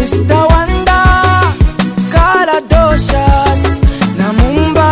Mr. Wanda, Kaladocious, Namumba.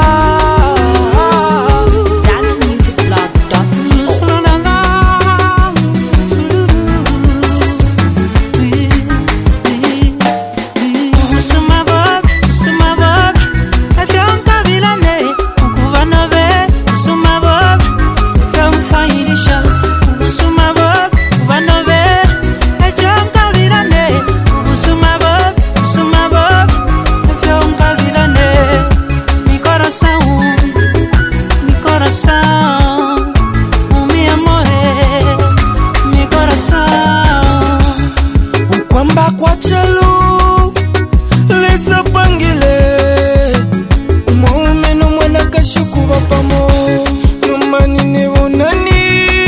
Kwa chalo lesa pangile umaume no mwana kashuku bapamo numani ne wonani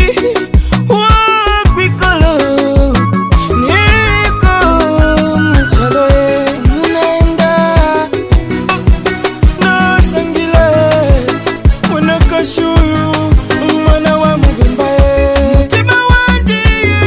wakwikala niko mchalo munaenda na sangile mwana kashuyu mwana wa muvimba mutima wandi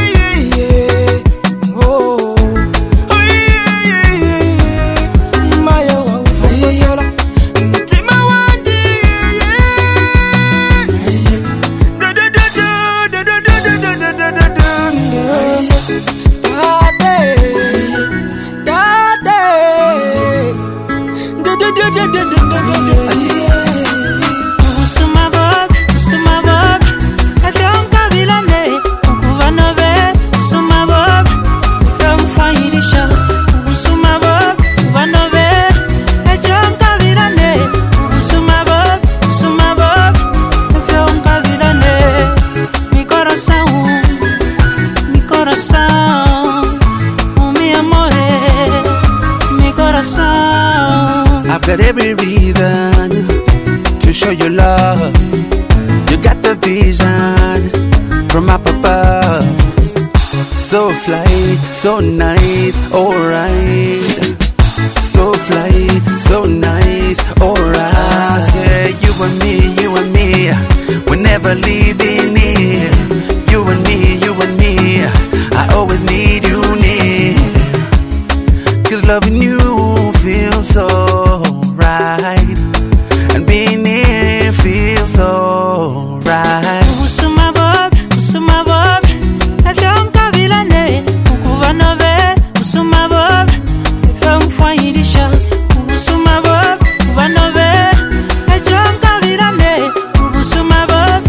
I've got every reason to show you love. You got the vision from up above. So fly, so nice, alright. So fly, so nice, alright. Yeah, you and me, we're never leaving here. You and me, I always need you near. 'Cause loving you feels so right, and being here feels so right. Usuma bob, efam kavilane, ukuvanove. Usuma bob, efam fwairisha. Usuma bob, ukuvanove. Efam kavilane, usuma bob,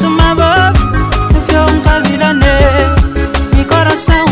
efam kavilane. Mi coração.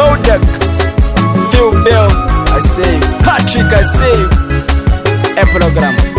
Kodak, Phil Bell, I say you. Patrick, I say you. A program.